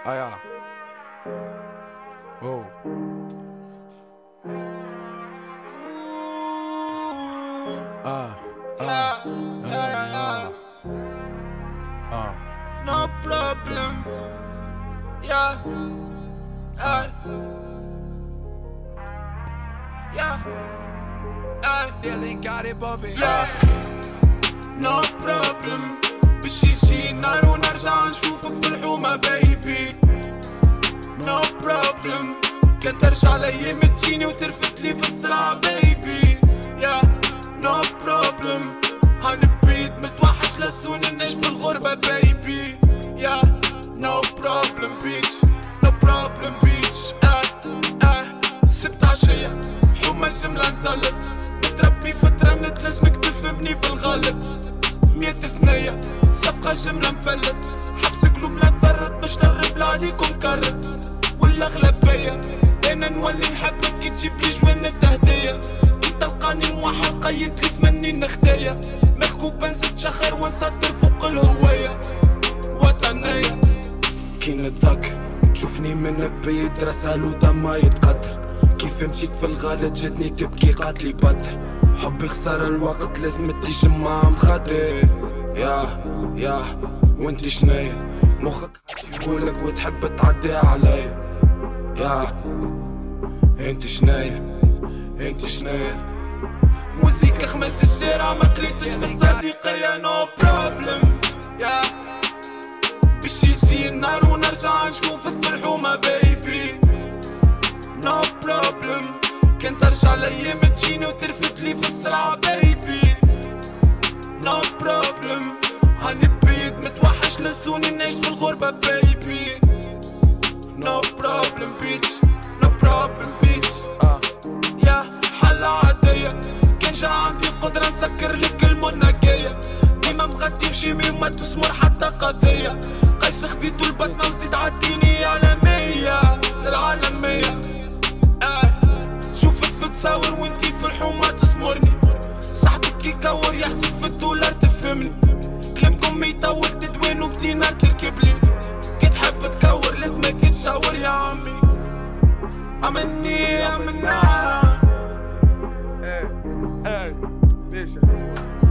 yeah. Whoa. No problem. Yeah. Yeah. Nearly got it, Bobby. Yeah. No problem. باش يجي النهار ونرجع نشوفك في الحومة بيبي. No problem. كان ترجع لأيام تجيني وترفد لي في السرعة بيبي. Yeah. No problem. هنبيت متوحش لسوني نعيش في الغربة بيبي. Yeah. No problem bitch. No problem bitch. سبت عشية حومة جملة نزلت. متربي فترة لازمك تفهمني في الغالب. 100 ثنية صفقة جملة مفلت. حبس قلوب لا نفرط مش نغرب عليكم كرت. والأغلبية أنا نولي نحبك كي تجيبلي جوان التهدية. كي تلقاني موحد قيد لي ثمني نخدايا. مخكوب نزيد شخر ونسطر فوق الهوية وطنية. كي نتذكر تشوفني من بعيد راسها ودما يتقدر. كيف مشيت في الغالط جاتني تبكي قاتلي بدر. حبي خسارة الوقت لازم تجمع مخدر. يا وانتي شنايا مخك يقولك وتحب تعدي عليا. انتي شنايا موزيكا خمس الشارع ما قريتش في الصديقية. نو بروبلم باش يجي النهار ونرجع نشوفك في الحومة بيبي. نو بروبلم كان ترجع لأيام تجيني وترفد لي في السرعة بيبي. نو بروبلم هنبيت متوحش لسوني نعيش في الغربة بيبي. نو بروبلم بيتش. نو بروبلم بيتش. يا حالة عادية كان جا عندي قدرة نسكر لك المنهجية. ديما مغدي بشيمي وما تسمر حتى قضية. قيس خذيتو البسمة وزيد عديني عالمية للعالمية. شوفك في تصاور وانتي في الحومة تسمرني. صاحبك كي كور يحسب في الدولار تفهمني. كلامكم يطول تدوين وبدينار تركبلي. كي تحب تكور لازمك تشاور يا عمي. امني باشا